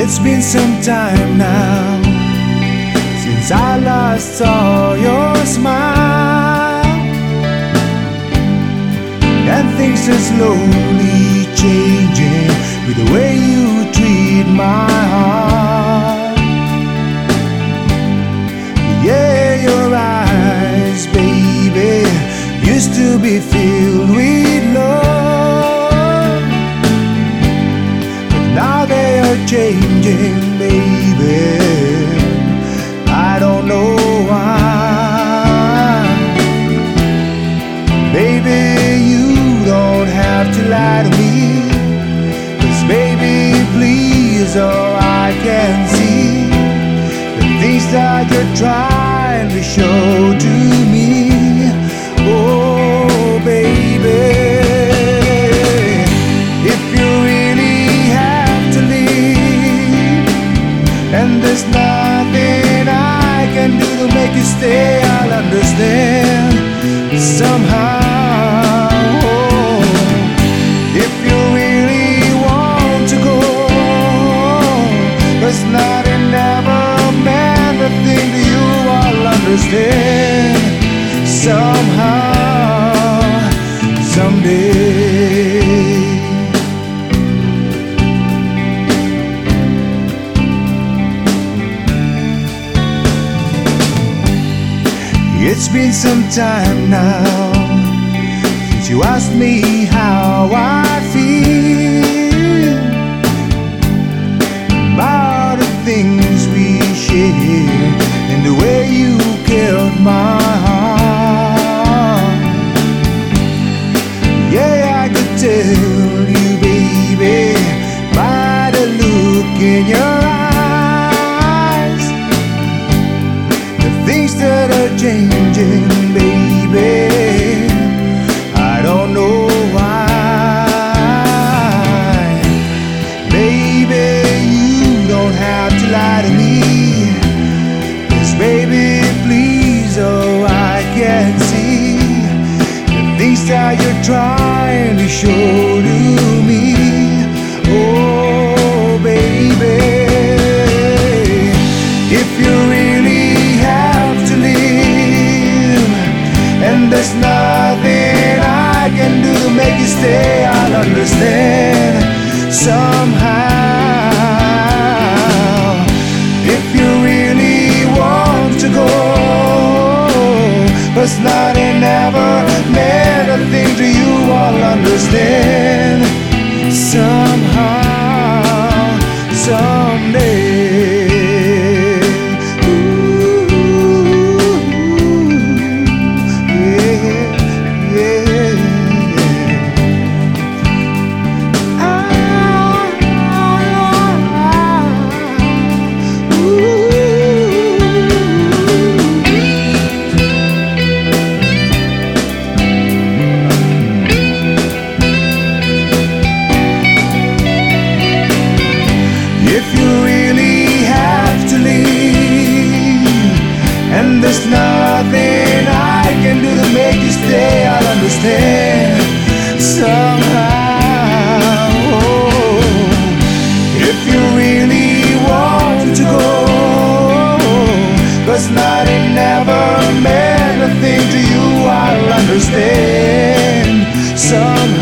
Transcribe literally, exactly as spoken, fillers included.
It's been some time now since I last saw your smile, and things are slowly changing with the way you treat my heart. Yeah, your eyes, baby, used to be filled with love, but now they are changing, baby. I don't know why. Baby, you don't have to lie to me, 'cause baby, please, oh, I can see the things that you're trying to show to me. Oh, baby, if you really have to leave and there's nothing I can do to make you stay, I'll understand somehow. If you really want to go, 'cause nothing ever meant a thing to you, I'll understand somehow, someday. It's been some time now since you asked me how I feel about the things we share and the way you killed my heart. Yeah, I could tell you, baby, by the look in your eyes, the things that are changing, baby. I don't know why. Baby, you don't have to lie to me, 'cause baby, please, oh, I can see the things that you're trying to show to me. Oh, baby, if you really have to leave and there's nothing I can do to make you stay, I'll understand somehow. If you really want to go, 'cause nothing ever meant a thing to you, I'll understand somehow, someday. If you really have to leave and there's nothing I can do to make you stay, I'll understand somehow. If you really want to go, 'cause nothing ever meant a thing to you, I'll understand somehow.